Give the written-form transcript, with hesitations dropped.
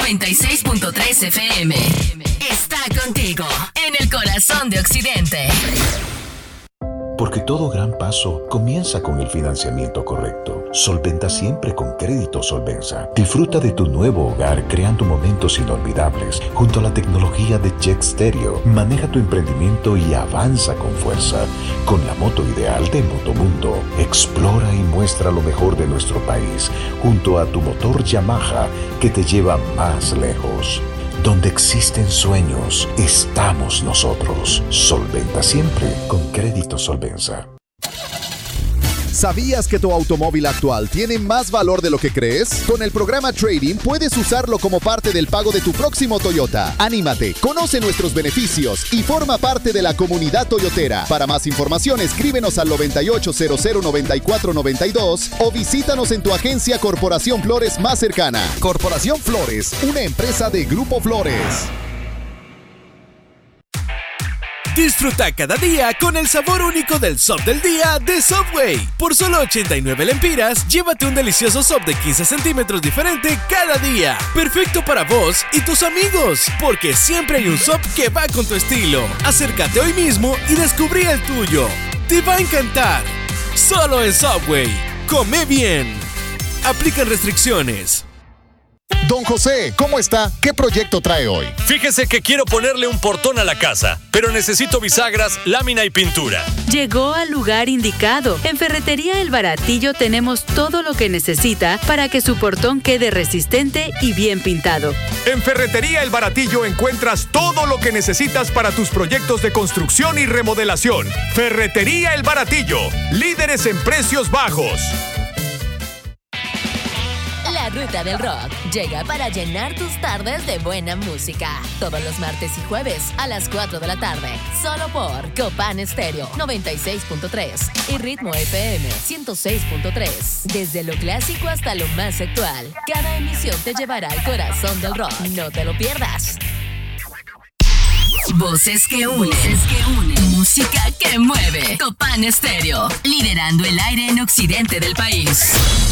96.3 FM. Está contigo en el corazón de Occidente. Porque todo gran paso comienza con el financiamiento correcto. Solventa siempre con Crédito Solvenza. Disfruta de tu nuevo hogar creando momentos inolvidables junto a la tecnología de Jet Stereo. Maneja tu emprendimiento y avanza con fuerza. Con la moto ideal de Motomundo. Explora y muestra lo mejor de nuestro país junto a tu motor Yamaha que te lleva más lejos. Donde existen sueños, estamos nosotros. Solventa siempre con Crédito Solvenza. ¿Sabías que tu automóvil actual tiene más valor de lo que crees? Con el programa Trading puedes usarlo como parte del pago de tu próximo Toyota. Anímate, conoce nuestros beneficios y forma parte de la comunidad toyotera. Para más información, escríbenos al 98009492 o visítanos en tu agencia Corporación Flores más cercana. Corporación Flores, una empresa de Grupo Flores. Disfruta cada día con el sabor único del sub del día de Subway. Por solo 89 lempiras, llévate un delicioso sub de 15 centímetros diferente cada día. Perfecto para vos y tus amigos, porque siempre hay un sub que va con tu estilo. Acércate hoy mismo y descubrí el tuyo. Te va a encantar. Solo en Subway. Come bien. Aplican restricciones. Don José, ¿cómo está? ¿Qué proyecto trae hoy? Fíjese que quiero ponerle un portón a la casa, pero necesito bisagras, lámina y pintura. Llegó al lugar indicado. En Ferretería El Baratillo tenemos todo lo que necesita para que su portón quede resistente y bien pintado. En Ferretería El Baratillo encuentras todo lo que necesitas para tus proyectos de construcción y remodelación. Ferretería El Baratillo, líderes en precios bajos. La Ruta del Rock llega para llenar tus tardes de buena música. Todos los martes y jueves a las 4 de la tarde. Solo por Copán Estéreo 96.3 y Ritmo FM 106.3. Desde lo clásico hasta lo más actual. Cada emisión te llevará al corazón del rock. No te lo pierdas. Voces que unen. Música que mueve. Copán Estéreo. Liderando el aire en occidente del país.